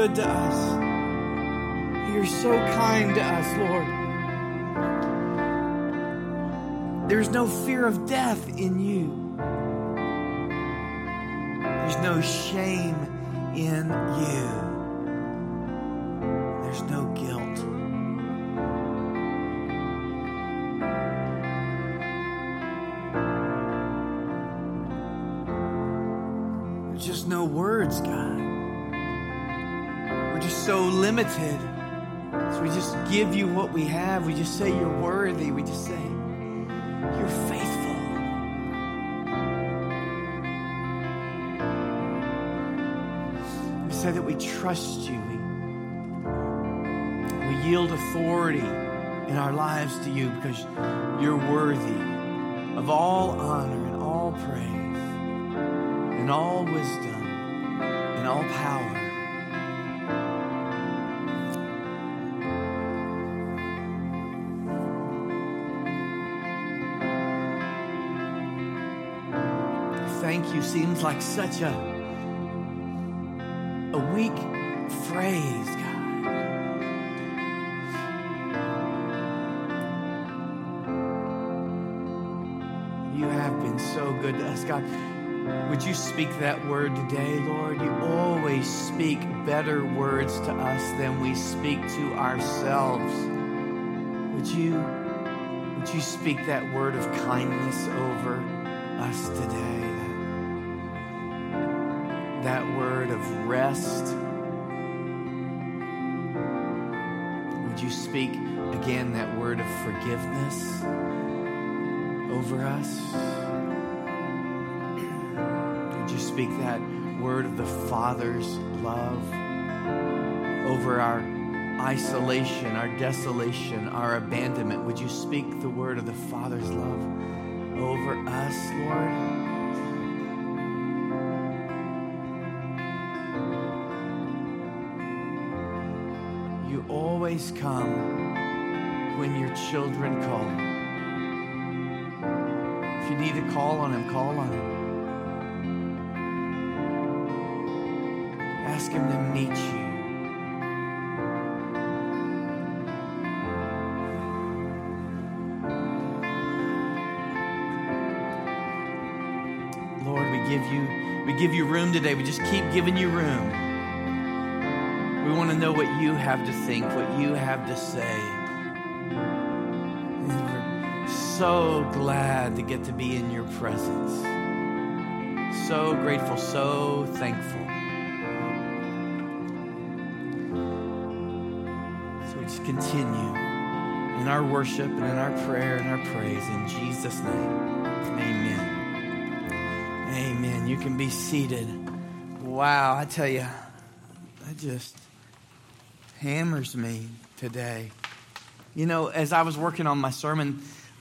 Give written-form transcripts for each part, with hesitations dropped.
good to us. You're so kind to us, Lord. There's no fear of death in you. There's no shame in you. There's no guilt. There's just no words, God. We're just so limited. So we just give you what we have. We just say you're worthy. We just say you're faithful. We say that we trust you. We yield authority in our lives to you because you're worthy of all honor and all praise and all wisdom and all power. Thank you seems like such a weak phrase, God. You have been so good to us, God. Would you speak that word today, Lord? You always speak better words to us than we speak to ourselves. Would you speak that word of kindness over us today? That word of rest. Would you speak again that word of forgiveness over us? Would you speak that word of the Father's love over our isolation, our desolation, our abandonment? Would you speak the word of the Father's love over us, Lord? You always come when your children call. If you need to call on him, call on him. Ask him to meet you. Lord, we give you room today. We just keep giving you room. We want to know what you have to think, what you have to say. And we're so glad to get to be in your presence. So grateful, so thankful. So we just continue in our worship and in our prayer and our praise. In Jesus' name, amen. Amen. You can be seated. Wow, I tell you, that just hammers me today. You know, as I was working on my sermon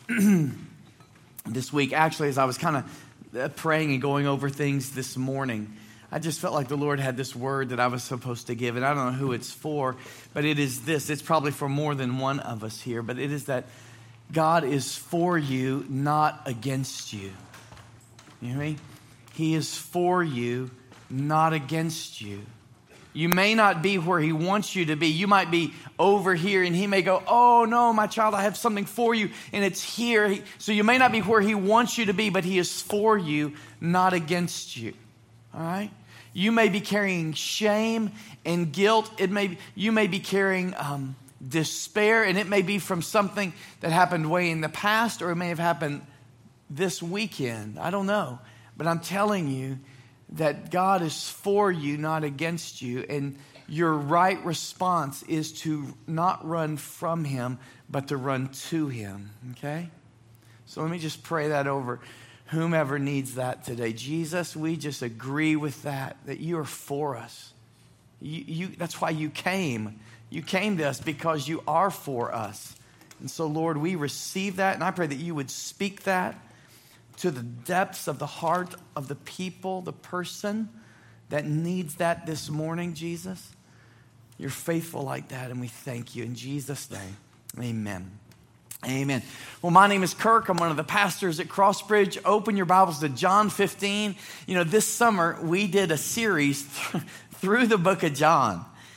this week, actually, as I was kind of praying and going over things this morning, I just felt like the Lord had this word that I was supposed to give, and I don't know who it's for, but it is this. It's probably for more than one of us here, but it is that God is for you, not against you. You hear me? He is for you, not against you. You may not be where he wants you to be. You might be over here and he may go, oh no, my child, I have something for you and it's here. So you may not be where he wants you to be, but he is for you, not against you. All right? You may be carrying shame and guilt. You may be carrying despair, and it may be from something that happened way in the past, or it may have happened this weekend. I don't know. But I'm telling you that God is for you, not against you. And your right response is to not run from him, but to run to him. Okay? So let me just pray that over whomever needs that today. Jesus, we just agree with that you are for us. That's why you came. You came to us because you are for us. And so, Lord, we receive that. And I pray that you would speak that to the depths of the heart of the people, the person that needs that this morning, Jesus. You're faithful like that, and we thank you. In Jesus' name, amen. Amen. Well, my name is Kirk. I'm one of the pastors at Crossbridge. Open your Bibles to John 15. You know, this summer we did a series through the book of John.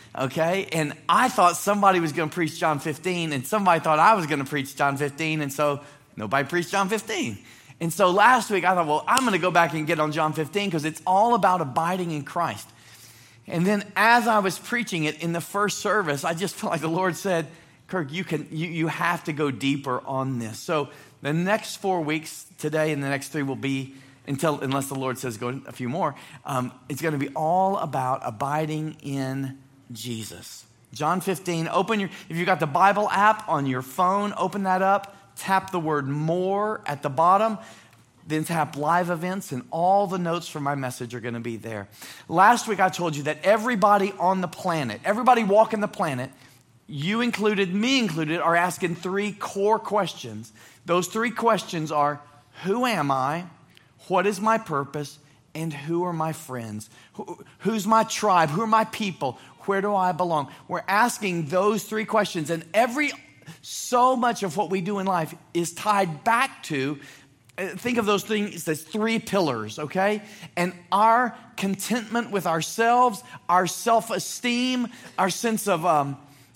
okay? And I thought somebody was going to preach John 15, and somebody thought I was going to preach John 15, and so nobody preached John 15. And so last week I thought, well, I'm going to go back and get on John 15 because it's all about abiding in Christ. And then as I was preaching it in the first service, I just felt like the Lord said, Kirk, you have to go deeper on this. So the next 4 weeks, today and the next 3 will be, unless the Lord says go a few more, it's going to be all about abiding in Jesus. John 15, if you've got the Bible app on your phone, open that up, tap the word more at the bottom, then tap live events, and all the notes for my message are going to be there. Last week I told you that everybody on the planet, everybody walking the planet, you included, me included, are asking 3 core questions. Those 3 questions are, who am I? What is my purpose? And who are my friends? Who's my tribe? Who are my people? Where do I belong? We're asking those 3 questions, and so much of what we do in life is tied back to, think of those things as 3 pillars, okay? And our contentment with ourselves, our self-esteem, our sense of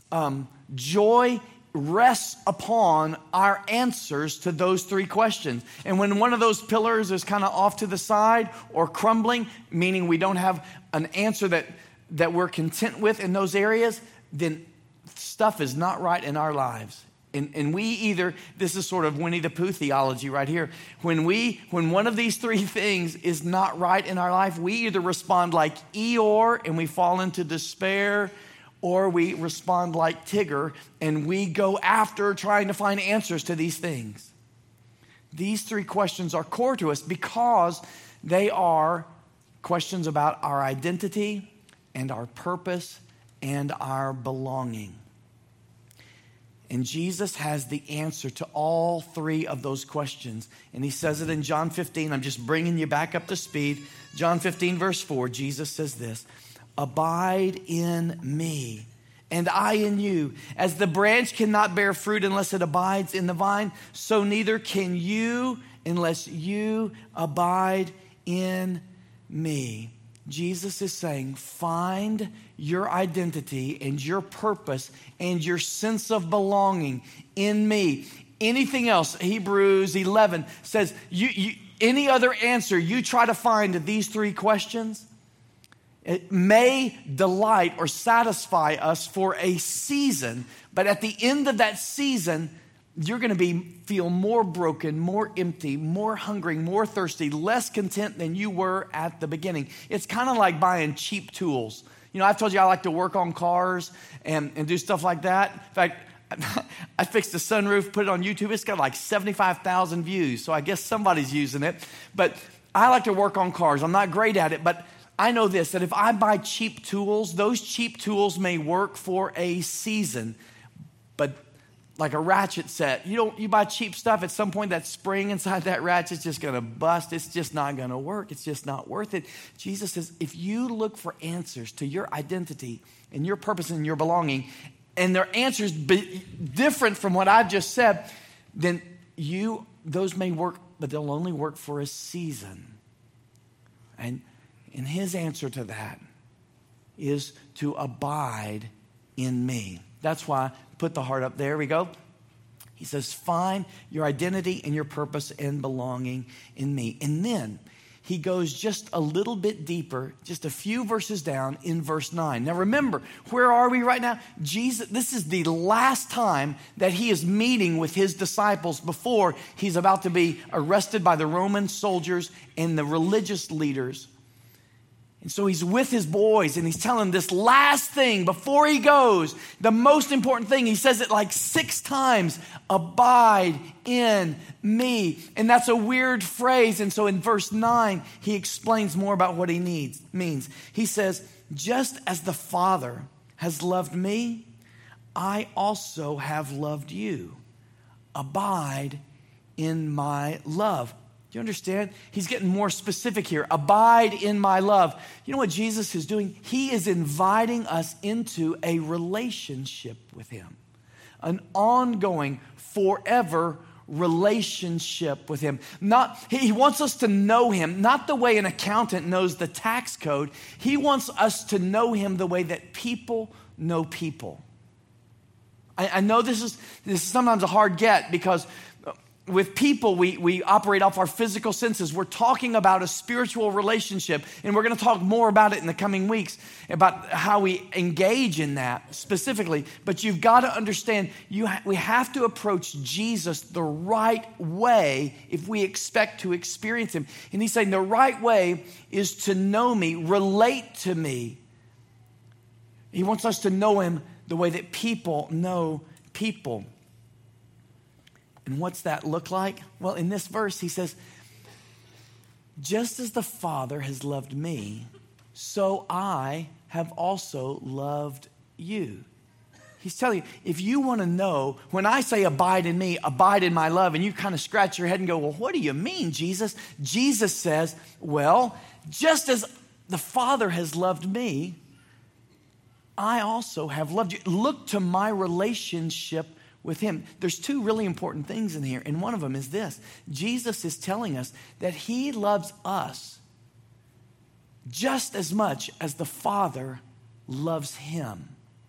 joy rests upon our answers to those 3 questions. And when one of those pillars is kind of off to the side or crumbling, meaning we don't have an answer that we're content with in those areas, then stuff is not right in our lives. And we either, this is sort of Winnie the Pooh theology right here. When one of these 3 things is not right in our life, we either respond like Eeyore and we fall into despair, or we respond like Tigger and we go after trying to find answers to these things. These 3 questions are core to us because they are questions about our identity and our purpose and our belonging. And Jesus has the answer to all 3 of those questions. And he says it in John 15. I'm just bringing you back up to speed. John 15, verse 4, Jesus says this, abide in me, and I in you. As the branch cannot bear fruit unless it abides in the vine, so neither can you unless you abide in me. Jesus is saying, find your identity and your purpose and your sense of belonging in me. Anything else, Hebrews 11 says, any other answer you try to find to these 3 questions, it may delight or satisfy us for a season, but at the end of that season, you're going to feel more broken, more empty, more hungry, more thirsty, less content than you were at the beginning. It's kind of like buying cheap tools. You know, I've told you I like to work on cars and do stuff like that. In fact, I fixed the sunroof, put it on YouTube. It's got like 75,000 views, so I guess somebody's using it. But I like to work on cars. I'm not great at it, but I know this, that if I buy cheap tools, those cheap tools may work for a season, but like a ratchet set, you buy cheap stuff, at some point that spring inside that ratchet's just going to bust. It's just not going to work. It's just not worth it. Jesus says, if you look for answers to your identity and your purpose and your belonging, and their answers be different from what I've just said, then those may work, but they'll only work for a season. And his answer to that is to abide in me. That's why put the heart up. There we go. He says, find your identity and your purpose and belonging in me. And then he goes just a little bit deeper, just a few verses down in verse 9. Now remember, where are we right now? Jesus, this is the last time that he is meeting with his disciples before he's about to be arrested by the Roman soldiers and the religious leaders. And so he's with his boys and he's telling them this last thing before he goes, the most important thing. He says it like 6 times, abide in me. And that's a weird phrase. And so in verse 9, he explains more about what he means. He says, just as the Father has loved me, I also have loved you. Abide in my love. Do you understand? He's getting more specific here. Abide in my love. You know what Jesus is doing? He is inviting us into a relationship with him. An ongoing, forever relationship with him. He wants us to know him, not the way an accountant knows the tax code. He wants us to know him the way that people know people. I know this is sometimes a hard get because with people, we operate off our physical senses. We're talking about a spiritual relationship, and we're going to talk more about it in the coming weeks, about how we engage in that specifically. But you've got to understand, we have to approach Jesus the right way if we expect to experience him. And he's saying the right way is to know me, relate to me. He wants us to know him the way that people know people. And what's that look like? Well, in this verse, he says, just as the Father has loved me, so I have also loved you. He's telling you, if you want to know, when I say abide in me, abide in my love, and you kind of scratch your head and go, well, what do you mean, Jesus? Jesus says, well, just as the Father has loved me, I also have loved you. Look to my relationship with him. There's two really important things in here, and one of them is this. Jesus is telling us that he loves us just as much as the Father loves him.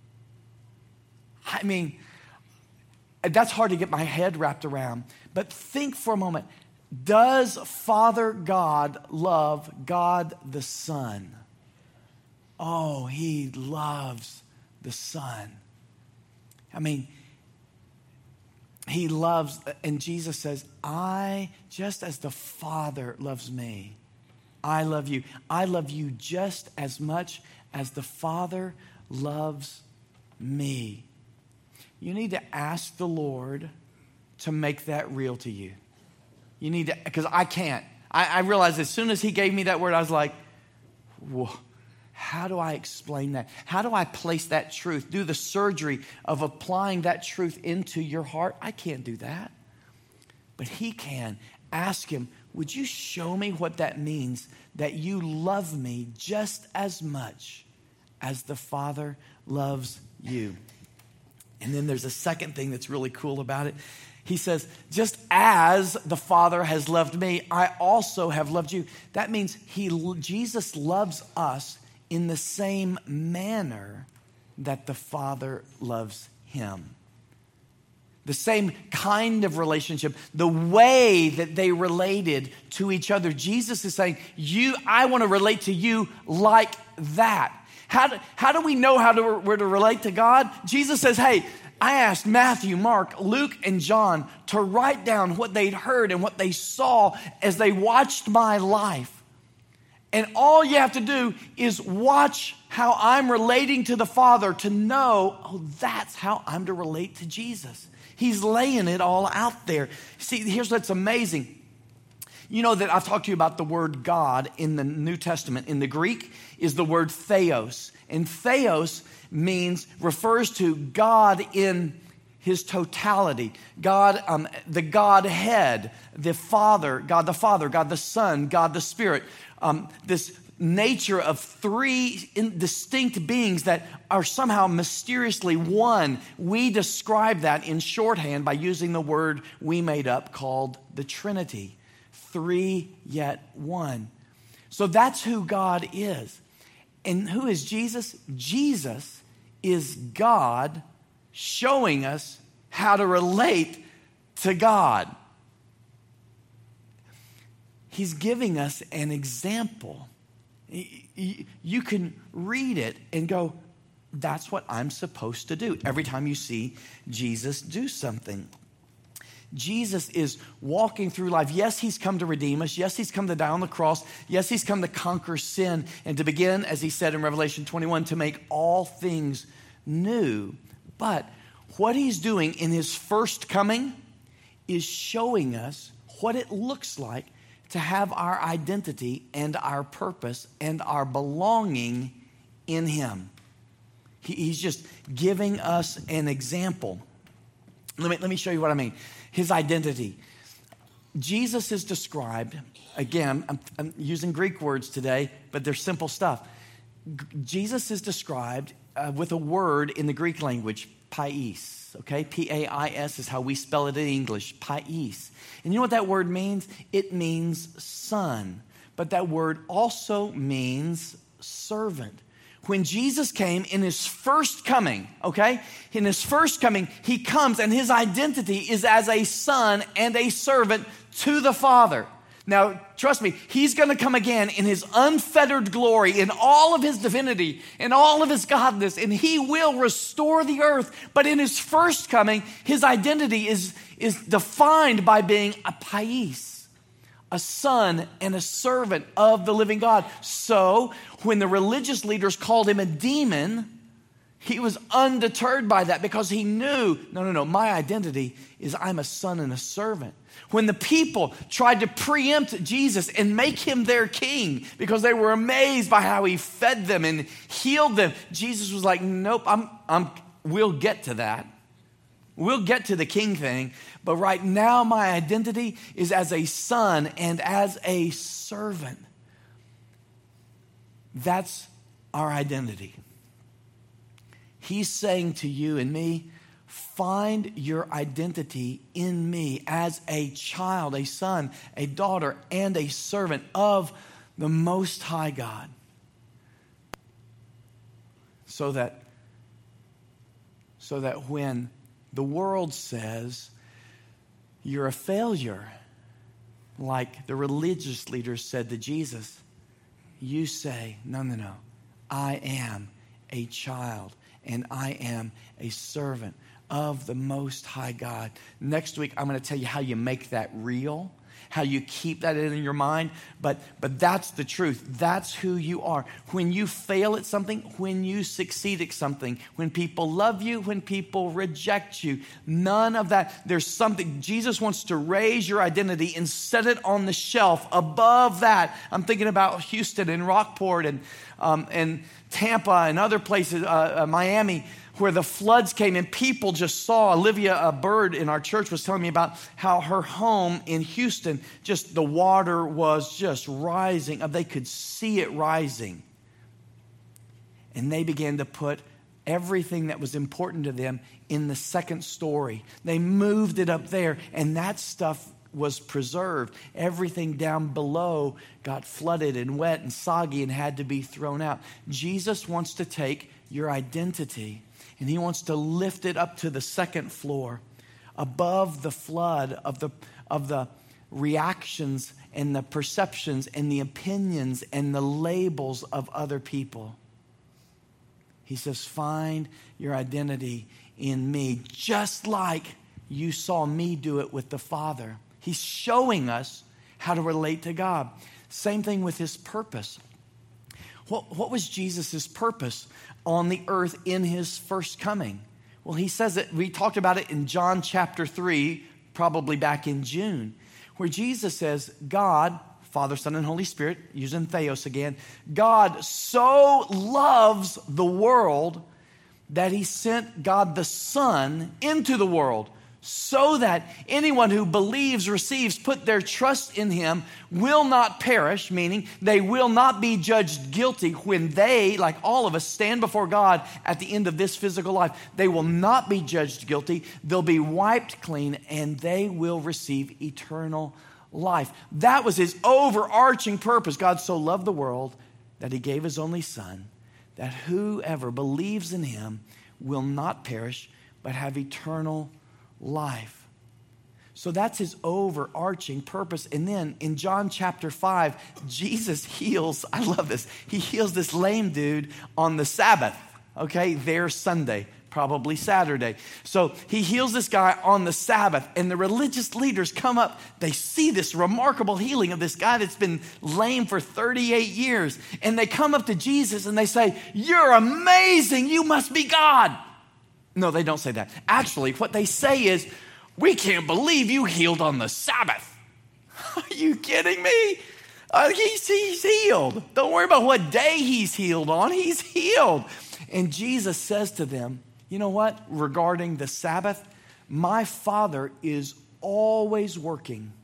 I mean, that's hard to get my head wrapped around, but think for a moment. Does Father God love God the Son? Oh, he loves the Son. I mean, he loves, and Jesus says, just as the Father loves me, I love you. I love you just as much as the Father loves me. You need to ask the Lord to make that real to you. You need to, because I can't. I realized as soon as he gave me that word, I was like, whoa. How do I explain that? How do I place that truth? Do the surgery of applying that truth into your heart? I can't do that. But he can. Ask him, would you show me what that means, that you love me just as much as the Father loves you? And then there's a second thing that's really cool about it. He says, just as the Father has loved me, I also have loved you. That means Jesus loves us in the same manner that the Father loves him. The same kind of relationship, the way that they related to each other. Jesus is saying, I want to relate to you like that. How do we know we're to relate to God? Jesus says, hey, I asked Matthew, Mark, Luke, and John to write down what they'd heard and what they saw as they watched my life. And all you have to do is watch how I'm relating to the Father to know, oh, that's how I'm to relate to Jesus. He's laying it all out there. See, here's what's amazing. You know that I've talked to you about the word God in the New Testament. In the Greek is the word theos. And theos refers to God in his totality. God, the Godhead, the Father, God the Son, God the Spirit. This nature of three distinct beings that are somehow mysteriously one. We describe that in shorthand by using the word we made up called the Trinity. Three yet one. So that's who God is. And who is Jesus? Jesus is God showing us how to relate to God. He's giving us an example. You can read it and go, that's what I'm supposed to do every time you see Jesus do something. Jesus is walking through life. Yes, he's come to redeem us. Yes, he's come to die on the cross. Yes, he's come to conquer sin and to begin, as he said in Revelation 21, to make all things new. But what he's doing in his first coming is showing us what it looks like to have our identity and our purpose and our belonging in him. He's just giving us an example. Let me show you what I mean. His identity. Jesus is described, again, I'm using Greek words today, but they're simple stuff. Jesus is described with a word in the Greek language, pais. Okay, P-A-I-S is how we spell it in English, pais. And you know what that word means? It means son. But that word also means servant. when Jesus came in his first coming, okay? In his first coming, he comes and his identity is as a son and a servant to the Father. Now, trust me, he's going to come again in his unfettered glory, in all of his divinity, in all of his godness, and he will restore the earth. But in his first coming, his identity is defined by being a pais, a son and a servant of the living God. So, when the religious leaders called him a demon, he was undeterred by that because he knew, no, my identity is I'm a son and a servant. When the people tried to preempt Jesus and make him their king because they were amazed by how he fed them and healed them, Jesus was like, nope, we'll get to that. We'll get to the king thing. But right now, my identity is as a son and as a servant. That's our identity. He's saying to you and me, find your identity in me as a child, a son, a daughter, and a servant of the Most High God. So that when the world says you're a failure, like the religious leaders said to Jesus, you say, no, I am a child and I am a servant of the Most High God. Next week, I'm going to tell you how you make that real, how you keep that in your mind. But that's the truth. That's who you are. When you fail at something, when you succeed at something, when people love you, when people reject you, none of that. There's something. Jesus wants to raise your identity and set it on the shelf above that. I'm thinking about Houston and Rockport and Tampa and other places, Miami, where the floods came and people just saw. Olivia Bird in our church was telling me about how her home in Houston, just the water was just rising. They could see it rising. And they began to put everything that was important to them in the second story. They moved it up there, and that stuff was preserved. Everything down below got flooded and wet and soggy and had to be thrown out. Jesus wants to take your identity and he wants to lift it up to the second floor, above the flood of the reactions and the perceptions and the opinions and the labels of other people. He says, find your identity in me, just like you saw me do it with the Father. He's showing us how to relate to God. Same thing with his purpose. What was Jesus' purpose on the earth in his first coming? Well, he says it. We talked about it in John chapter 3, probably back in June, where Jesus says, God, Father, Son, and Holy Spirit, using theos again, God so loves the world that he sent God the Son into the world, so that anyone who believes, receives, put their trust in him will not perish, meaning they will not be judged guilty when they, like all of us, stand before God at the end of this physical life. They will not be judged guilty. They'll be wiped clean, and they will receive eternal life. That was his overarching purpose. God so loved the world that he gave his only Son, that whoever believes in him will not perish, but have eternal life. So that's his overarching purpose. And then in John chapter 5, Jesus heals, I love this, he heals this lame dude on the Sabbath, okay, their Sunday, probably Saturday. So he heals this guy on the Sabbath, and the religious leaders come up, they see this remarkable healing of this guy that's been lame for 38 years, and they come up to Jesus and they say, you're amazing, you must be God. No, they don't say that. Actually, what they say is, we can't believe you healed on the Sabbath. Are you kidding me? He's healed. Don't worry about what day he's healed on. He's healed. And Jesus says to them, you know what? Regarding the Sabbath, my Father is always working.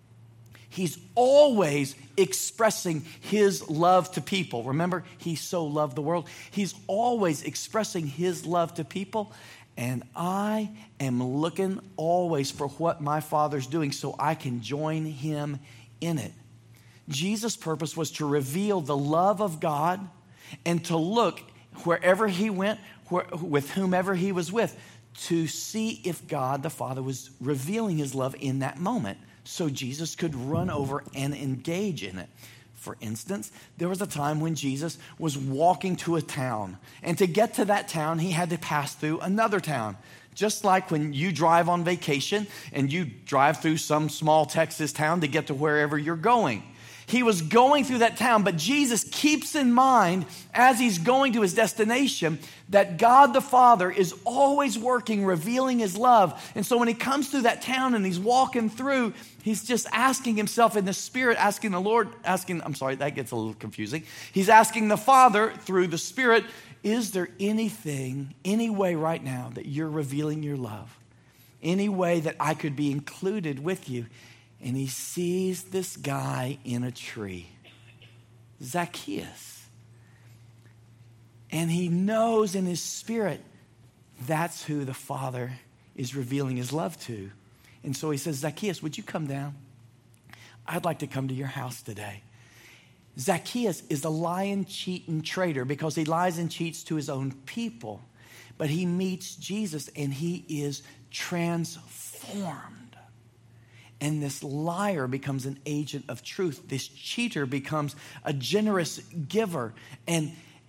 He's always expressing his love to people. Remember, he so loved the world. He's always expressing his love to people. And I am looking always for what my Father's doing so I can join him in it. Jesus' purpose was to reveal the love of God and to look wherever he went, with whomever he was with, to see if God the Father was revealing his love in that moment so Jesus could run over and engage in it. For instance, there was a time when Jesus was walking to a town, and to get to that town, he had to pass through another town. Just like when you drive on vacation and you drive through some small Texas town to get to wherever you're going. He was going through that town, but Jesus keeps in mind as he's going to his destination that God the Father is always working, revealing his love. And so when he comes through that town and he's walking through, he's just asking himself in the Spirit, asking the Lord, that gets a little confusing. He's asking the Father through the Spirit, is there anything, any way right now that you're revealing your love? Any way that I could be included with you? And he sees this guy in a tree, Zacchaeus. And he knows in his spirit that's who the Father is revealing his love to. And so he says, Zacchaeus, would you come down? I'd like to come to your house today. Zacchaeus is a lying, cheating traitor because he lies and cheats to his own people. But he meets Jesus and he is transformed. And this liar becomes an agent of truth. This cheater becomes a generous giver. And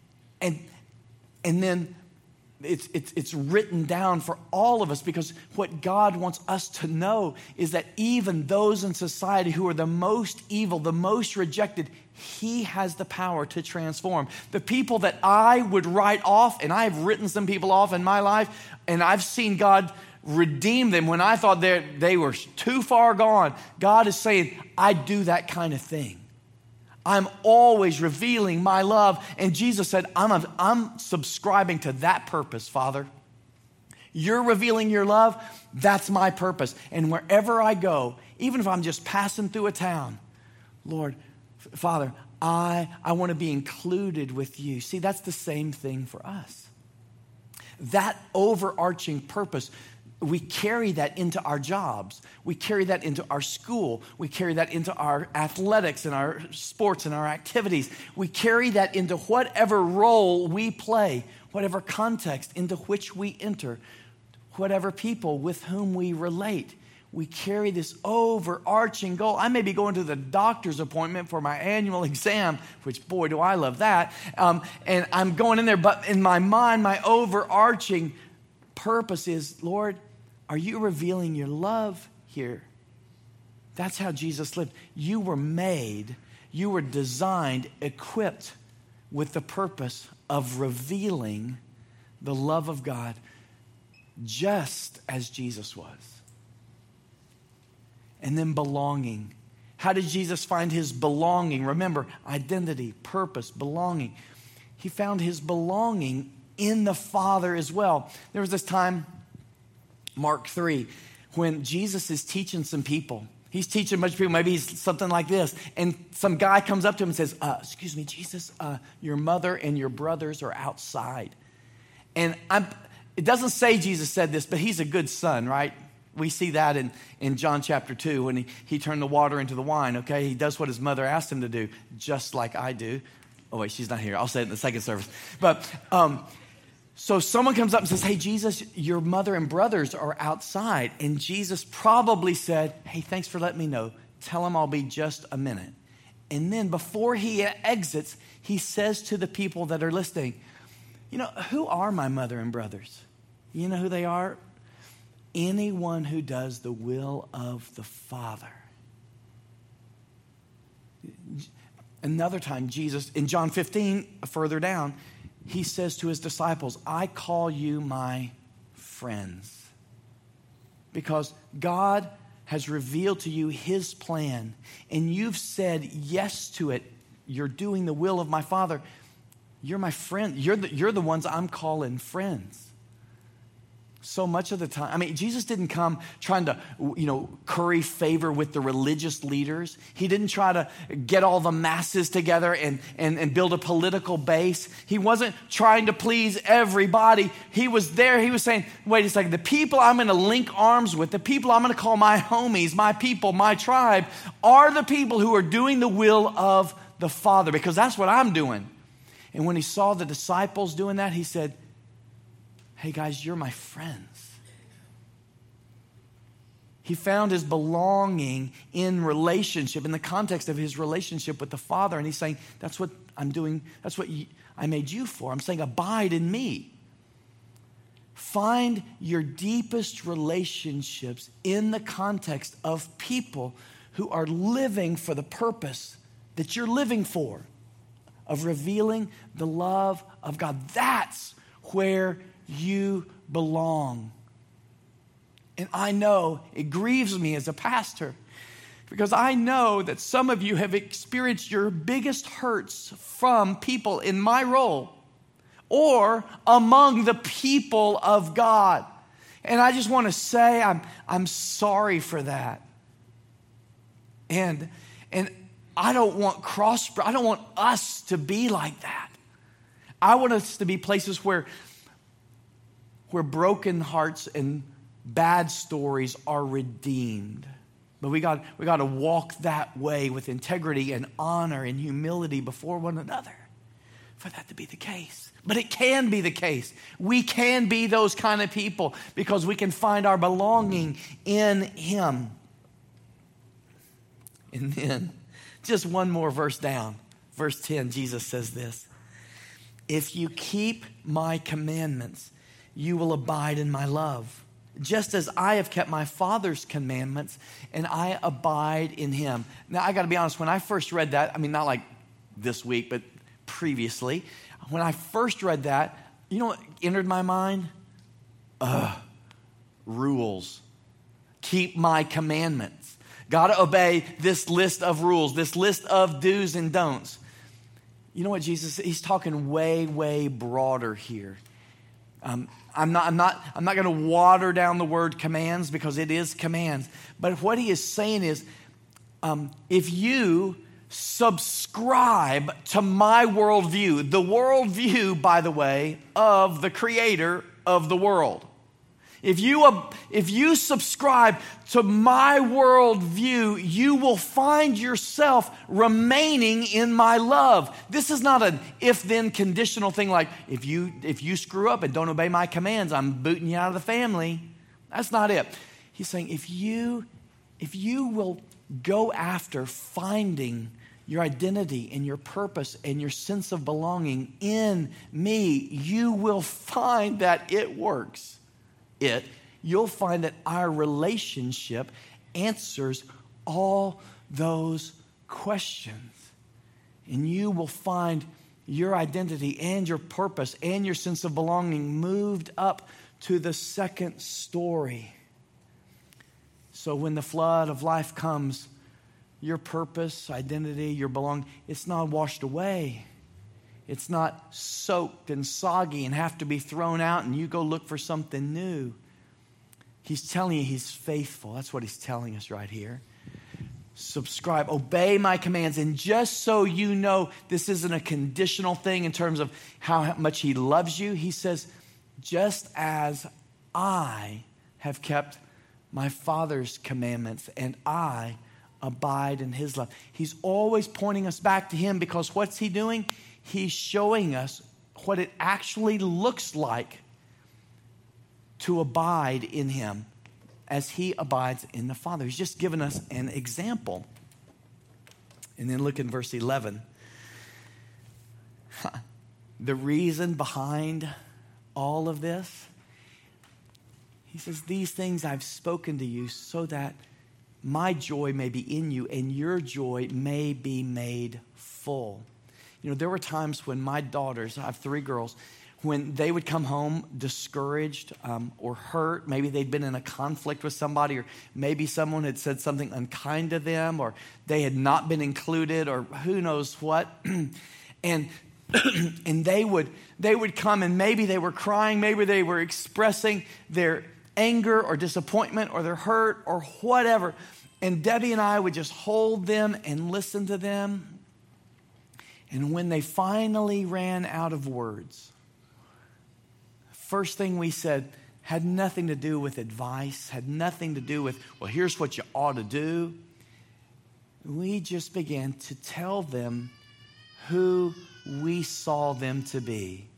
then it's written down for all of us, because what God wants us to know is that even those in society who are the most evil, the most rejected, he has the power to transform. The people that I would write off, and I've written some people off in my life, and I've seen God redeem them when I thought they were too far gone. God is saying, I do that kind of thing. I'm always revealing my love. And Jesus said, I'm subscribing to that purpose, Father. You're revealing your love. That's my purpose. And wherever I go, even if I'm just passing through a town, Lord, Father, I want to be included with you. See, that's the same thing for us. That overarching purpose, we carry that into our jobs. We carry that into our school. We carry that into our athletics and our sports and our activities. We carry that into whatever role we play, whatever context into which we enter, whatever people with whom we relate. We carry this overarching goal. I may be going to the doctor's appointment for my annual exam, which, boy, do I love that. And I'm going in there, but in my mind, my overarching purpose is, Lord, are you revealing your love here? That's how Jesus lived. You were made, you were designed, equipped with the purpose of revealing the love of God just as Jesus was. And then belonging. How did Jesus find his belonging? Remember, identity, purpose, belonging. He found his belonging in the Father as well. There was this time, Mark 3, when Jesus is teaching some people. He's teaching a bunch of people, maybe he's something like this. And some guy comes up to him and says, excuse me, Jesus, your mother and your brothers are outside. And it doesn't say Jesus said this, but he's a good son, right? We see that in John chapter 2 when he turned the water into the wine, okay? He does what his mother asked him to do, just like I do. Oh, wait, she's not here. I'll say it in the second service. But so someone comes up and says, hey, Jesus, your mother and brothers are outside. And Jesus probably said, hey, thanks for letting me know. Tell them I'll be just a minute. And then before he exits, he says to the people that are listening, you know, who are my mother and brothers? You know who they are? Anyone who does the will of the Father. Another time, Jesus, in John 15, further down, he says to his disciples, I call you my friends. Because God has revealed to you his plan, and you've said yes to it. You're doing the will of my Father. You're my friend. You're the ones I'm calling friends. So much of the time, I mean, Jesus didn't come trying to, curry favor with the religious leaders. He didn't try to get all the masses together and build a political base. He wasn't trying to please everybody. He was there. He was saying, wait a second, the people I'm going to link arms with, the people I'm going to call my homies, my people, my tribe, are the people who are doing the will of the Father, because that's what I'm doing. And when he saw the disciples doing that, he said, hey guys, you're my friends. He found his belonging in relationship, in the context of his relationship with the Father. And he's saying, that's what I'm doing. That's what I made you for. I'm saying, abide in me. Find your deepest relationships in the context of people who are living for the purpose that you're living for, of revealing the love of God. That's where you belong. And I know it grieves me as a pastor because I know that some of you have experienced your biggest hurts from people in my role or among the people of God. And I just want to say I'm sorry for that. And I don't want us to be like that. I want us to be places where broken hearts and bad stories are redeemed. But we got to walk that way with integrity and honor and humility before one another for that to be the case. But it can be the case. We can be those kind of people because we can find our belonging in Him. And then, just one more verse down, verse 10, Jesus says this: if you keep my commandments, you will abide in my love, just as I have kept my Father's commandments and I abide in Him. Now, I got to be honest, when I first read that, I mean, not like this week, but previously, when I first read that, you know what entered my mind? Rules. Keep my commandments. Got to obey this list of rules, this list of do's and don'ts. You know what Jesus, He's talking way, way broader here. I'm not going to water down the word commands because it is commands. But what He is saying is, if you subscribe to my worldview, the worldview, by the way, of the Creator of the world. If you subscribe to my worldview, you will find yourself remaining in my love. This is not an if-then conditional thing like, if you screw up and don't obey my commands, I'm booting you out of the family. That's not it. He's saying if you will go after finding your identity and your purpose and your sense of belonging in me, you will find that it works. You'll find that our relationship answers all those questions. And you will find your identity and your purpose and your sense of belonging moved up to the second story. So when the flood of life comes, your purpose, identity, your belonging, it's not washed away. It's not soaked and soggy and have to be thrown out and you go look for something new. He's telling you He's faithful. That's what He's telling us right here. Subscribe, obey my commands. And just so you know, this isn't a conditional thing in terms of how much He loves you. He says, just as I have kept my Father's commandments and I abide in His love. He's always pointing us back to Him because what's He doing? He's showing us what it actually looks like to abide in Him as He abides in the Father. He's just given us an example. And then look in verse 11. The reason behind all of this, He says, these things I've spoken to you so that my joy may be in you and your joy may be made full. You know, there were times when my daughters, I have 3 girls, when they would come home discouraged or hurt, maybe they'd been in a conflict with somebody, or maybe someone had said something unkind to them, or they had not been included, or who knows what. And they would come and maybe they were crying, maybe they were expressing their anger or disappointment or their hurt or whatever. And Debbie and I would just hold them and listen to them. And when they finally ran out of words, first thing we said had nothing to do with advice, had nothing to do with, well, here's what you ought to do. We just began to tell them who we saw them to be.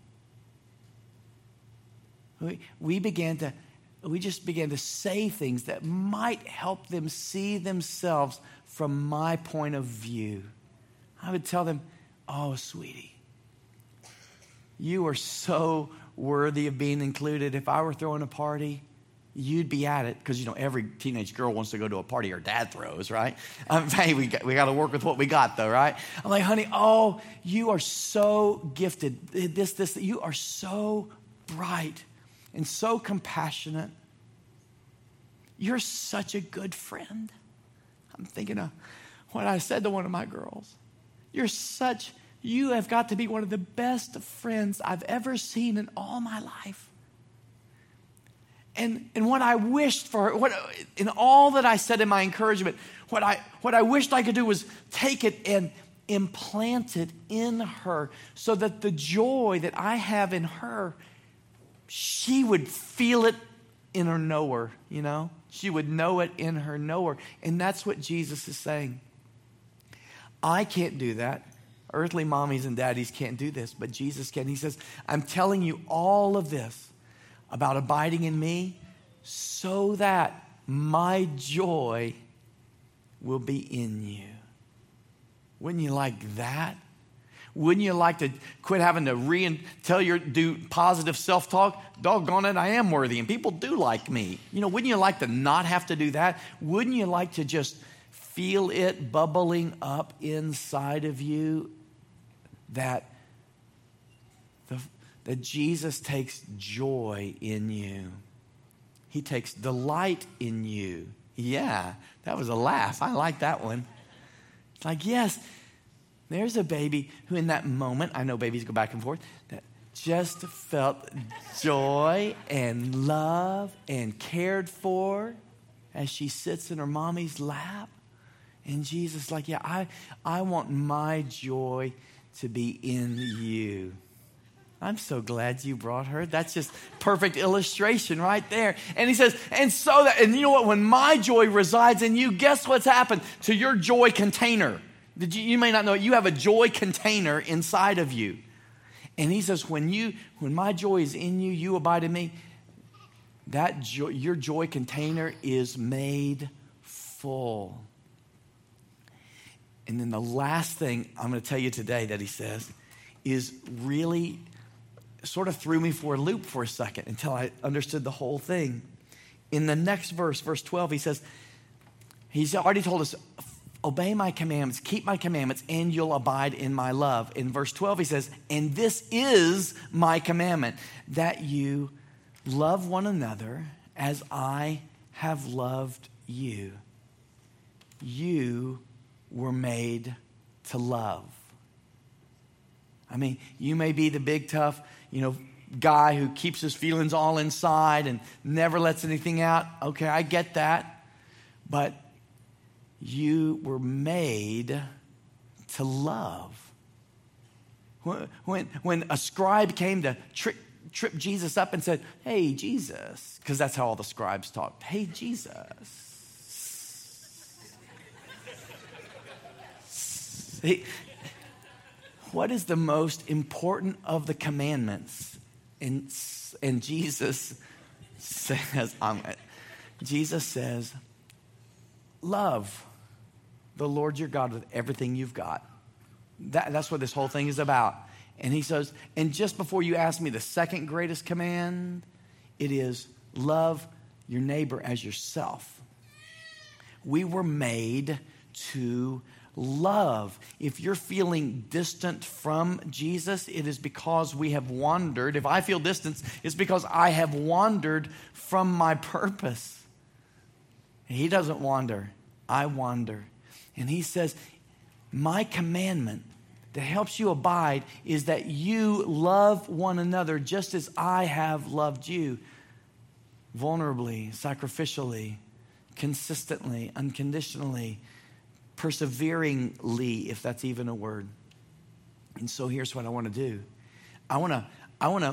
We just began to say things that might help them see themselves from my point of view. I would tell them, oh, sweetie, you are so worthy of being included. If I were throwing a party, you'd be at it. Because, every teenage girl wants to go to a party her dad throws, right? Hey, we got to work with what we got, though, right? I'm like, honey, oh, you are so gifted. You are so bright and so compassionate. You're such a good friend. I'm thinking of what I said to one of my girls. You have got to be one of the best friends I've ever seen in all my life. And what I wished for her, in all that I said in my encouragement, what I wished I could do was take it and implant it in her so that the joy that I have in her, she would feel it in her knower, She would know it in her knower. And that's what Jesus is saying. I can't do that. Earthly mommies and daddies can't do this, but Jesus can. He says, I'm telling you all of this about abiding in me so that my joy will be in you. Wouldn't you like that? Wouldn't you like to quit having to do positive self-talk? Doggone it, I am worthy, and people do like me. Wouldn't you like to not have to do that? Wouldn't you like to just feel it bubbling up inside of you that Jesus takes joy in you? He takes delight in you. Yeah, that was a laugh. I like that one. It's like, yes, there's a baby who in that moment, I know babies go back and forth, that just felt joy and love and cared for as she sits in her mommy's lap. And Jesus is like, yeah, I want my joy to be in you. I'm so glad you brought her. That's just perfect illustration right there. And he says, and you know what? When my joy resides in you, guess what's happened to your joy container? You may not know it. You have a joy container inside of you. And he says, when my joy is in you, you abide in me, that joy, your joy container is made full. And then the last thing I'm going to tell you today that he says is really sort of threw me for a loop for a second until I understood the whole thing. In the next verse 12, he says, he's already told us, obey my commandments, keep my commandments, and you'll abide in my love. In verse 12, he says, and this is my commandment, that you love one another as I have loved you. You were made to love. I mean, you may be the big, tough, guy who keeps his feelings all inside and never lets anything out. Okay, I get that. But you were made to love. When a scribe came to trip Jesus up and said, hey, Jesus, because that's how all the scribes talked. Hey, Jesus. What is the most important of the commandments? And Jesus says, love the Lord your God with everything you've got. That's what this whole thing is about. And he says, and just before you ask me the second greatest command, it is love your neighbor as yourself. We were made to love. If you're feeling distant from Jesus, it is because we have wandered. If I feel distance, it's because I have wandered from my purpose. He doesn't wander. I wander. And he says, my commandment that helps you abide is that you love one another just as I have loved you. Vulnerably, sacrificially, consistently, unconditionally, perseveringly, if that's even a word. And so here's what I want to do. I want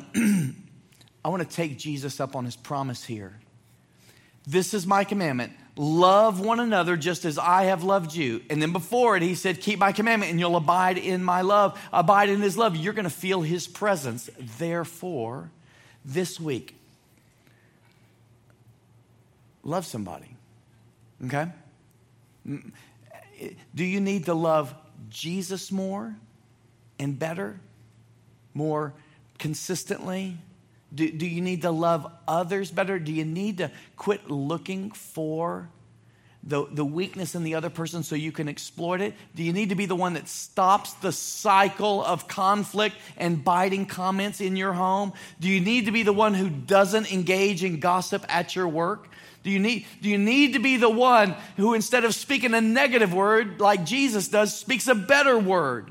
to take Jesus up on his promise here. This is my commandment. love one another just as I have loved you. And then before it, he said, keep my commandment and you'll abide in my love, abide in his love. You're going to feel his presence. Therefore, this week, love somebody, okay? Do you need to love Jesus more and better, more consistently? Do you need to love others better? Do you need to quit looking for the weakness in the other person so you can exploit it? Do you need to be the one that stops the cycle of conflict and biting comments in your home? Do you need to be the one who doesn't engage in gossip at your work? Do you need to be the one who, instead of speaking a negative word like Jesus does, speaks a better word?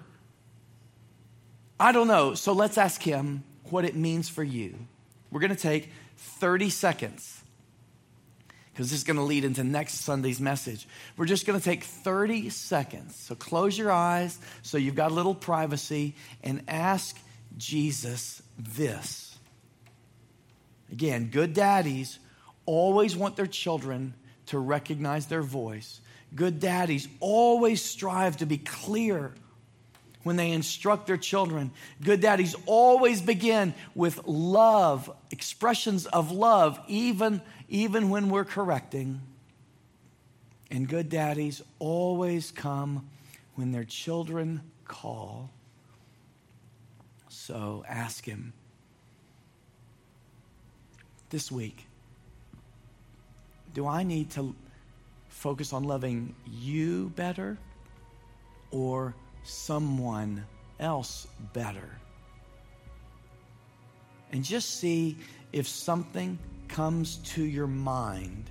I don't know. So let's ask him what it means for you. We're going to take 30 seconds because this is going to lead into next Sunday's message. We're just going to take 30 seconds. So close your eyes so you've got a little privacy and ask Jesus this. Again, good daddies always want their children to recognize their voice. Good daddies always strive to be clear when they instruct their children. Good daddies always begin with love, expressions of love, even when we're correcting. And good daddies always come when their children call. So ask him this week, do I need to focus on loving you better or someone else better? And just see if something comes to your mind.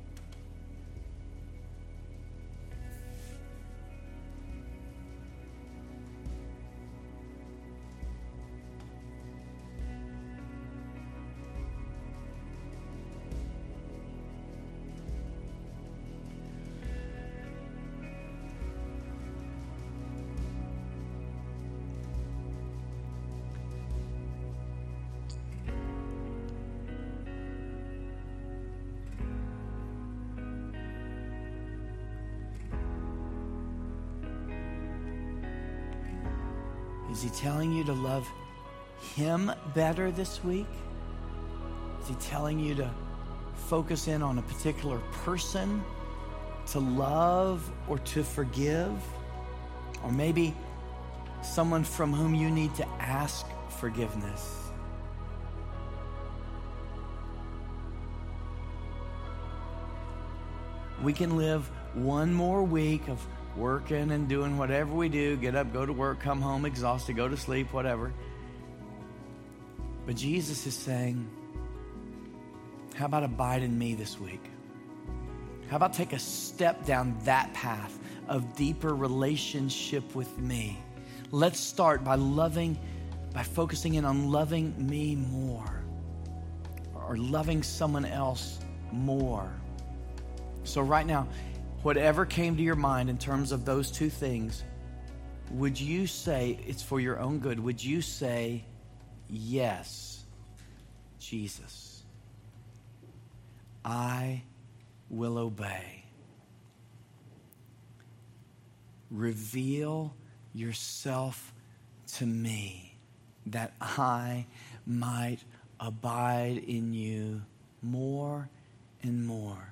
Is he telling you to love him better this week? Is he telling you to focus in on a particular person to love or to forgive? Or maybe someone from whom you need to ask forgiveness? We can live one more week of working and doing whatever we do, get up, go to work, come home exhausted, go to sleep, whatever. But Jesus is saying, how about abide in me this week? How about take a step down that path of deeper relationship with me? Let's start by focusing in on loving me more or loving someone else more. So right now, whatever came to your mind in terms of those two things, would you say, it's for your own good, would you say, yes, Jesus, I will obey. Reveal yourself to me that I might abide in you more and more.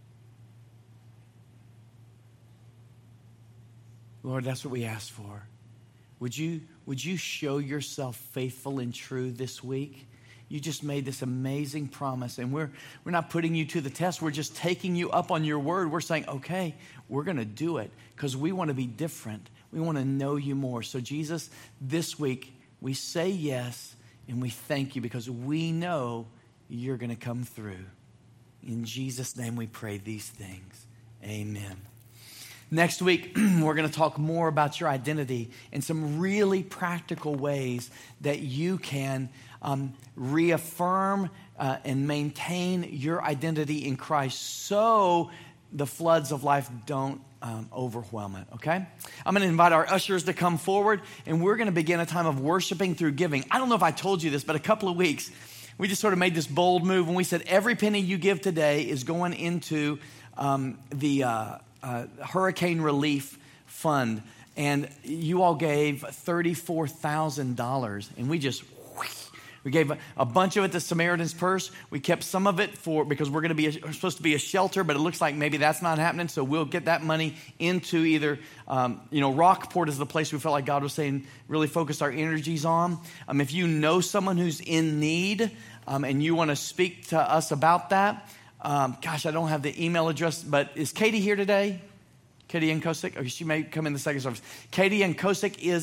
Lord, that's what we ask for. Would you show yourself faithful and true this week? You just made this amazing promise, and we're not putting you to the test. We're just taking you up on your word. We're saying, okay, we're going to do it because we want to be different. We want to know you more. So Jesus, this week, we say yes, and we thank you because we know you're going to come through. In Jesus' name we pray these things. Amen. Next week, we're going to talk more about your identity and some really practical ways that you can reaffirm and maintain your identity in Christ so the floods of life don't overwhelm it, okay? I'm going to invite our ushers to come forward, and we're going to begin a time of worshiping through giving. I don't know if I told you this, but a couple of weeks, we just sort of made this bold move, and we said every penny you give today is going into the Hurricane Relief Fund, and you all gave $34,000, and we gave a bunch of it to Samaritan's Purse. We kept some of it because we're supposed to be a shelter, but it looks like maybe that's not happening. So we'll get that money into either, Rockport is the place we felt like God was saying really focus our energies on. If you know someone who's in need and you want to speak to us about that, I don't have the email address, but is Katie here today? Katie Nkosik? Okay, she may come in the second service. Katie Nkosik is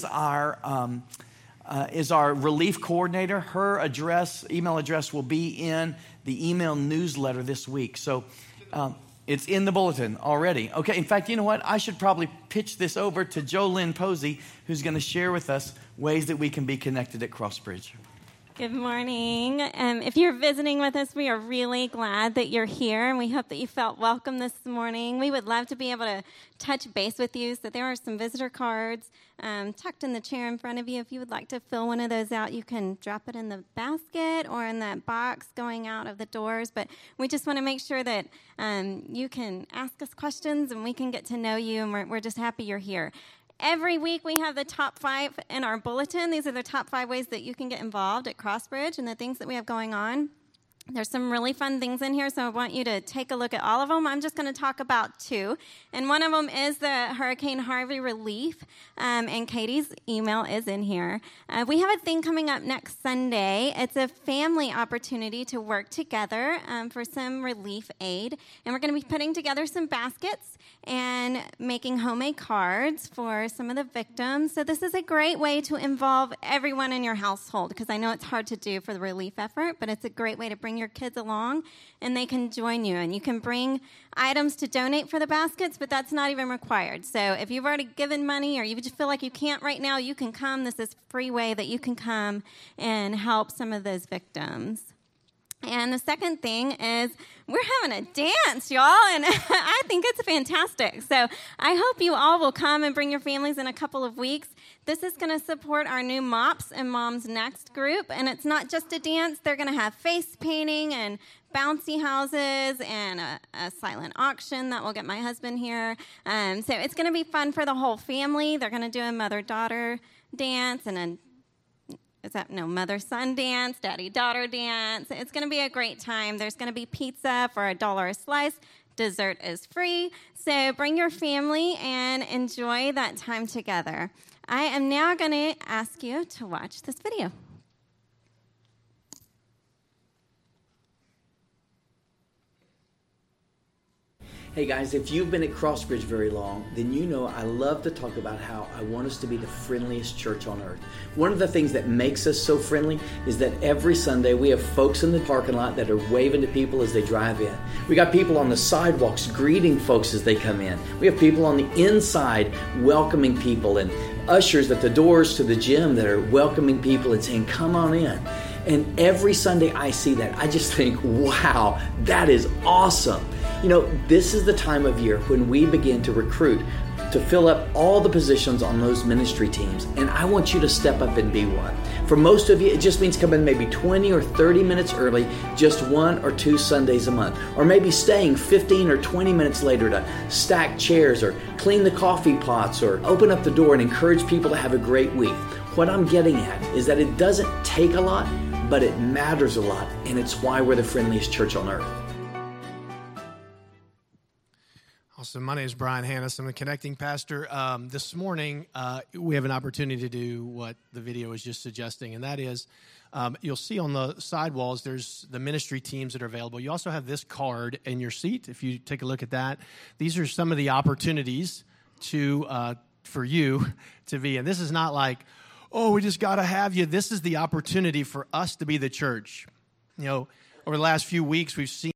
our relief coordinator. Her email address will be in the email newsletter this week. So it's in the bulletin already. Okay, in fact, you know what? I should probably pitch this over to Jolynn Posey, who's going to share with us ways that we can be connected at Crossbridge. Good morning. If you're visiting with us, we are really glad that you're here, and we hope that you felt welcome this morning. We would love to be able to touch base with you. So there are some visitor cards tucked in the chair in front of you. If you would like to fill one of those out, you can drop it in the basket or in that box going out of the doors. But we just want to make sure that you can ask us questions and we can get to know you, and we're just happy you're here. Every week we have the top 5 in our bulletin. These are the top 5 ways that you can get involved at Crossbridge and the things that we have going on. There's some really fun things in here, so I want you to take a look at all of them. I'm just going to talk about 2, and one of them is the Hurricane Harvey relief, and Katie's email is in here. We have a thing coming up next Sunday. It's a family opportunity to work together for some relief aid, and we're going to be putting together some baskets and making homemade cards for some of the victims. So this is a great way to involve everyone in your household, because I know it's hard to do for the relief effort, but it's a great way to bring your kids along and they can join you. And you can bring items to donate for the baskets, but that's not even required. So if you've already given money or you just feel like you can't right now, you can come. This is a free way that you can come and help some of those victims. And the second thing is we're having a dance, y'all, and I think it's fantastic. So I hope you all will come and bring your families in a couple of weeks. This is going to support our new Mops and Moms Next group, and it's not just a dance. They're going to have face painting and bouncy houses and a silent auction that will get my husband here. So it's going to be fun for the whole family. They're going to do a mother-daughter dance and mother-son dance, daddy-daughter dance. It's going to be a great time. There's going to be pizza for $1 a slice. Dessert is free. So bring your family and enjoy that time together. I am now going to ask you to watch this video. Hey guys, if you've been at Crossbridge very long, then you know I love to talk about how I want us to be the friendliest church on earth. One of the things that makes us so friendly is that every Sunday we have folks in the parking lot that are waving to people as they drive in. We got people on the sidewalks greeting folks as they come in. We have people on the inside welcoming people, and ushers at the doors to the gym that are welcoming people and saying, come on in. And every Sunday I see that, I just think, wow, that is awesome. You know, this is the time of year when we begin to recruit to fill up all the positions on those ministry teams. And I want you to step up and be one. For most of you, it just means coming maybe 20 or 30 minutes early, just 1 or 2 Sundays a month. Or maybe staying 15 or 20 minutes later to stack chairs or clean the coffee pots or open up the door and encourage people to have a great week. What I'm getting at is that it doesn't take a lot, but it matters a lot. And it's why we're the friendliest church on earth. Awesome. My name is Brian Hannes. I'm the connecting pastor. This morning, we have an opportunity to do what the video is just suggesting, and that is you'll see on the side walls there's the ministry teams that are available. You also have this card in your seat. If you take a look at that, these are some of the opportunities for you to be. And this is not like, oh, we just got to have you. This is the opportunity for us to be the church. You know, over the last few weeks, we've seen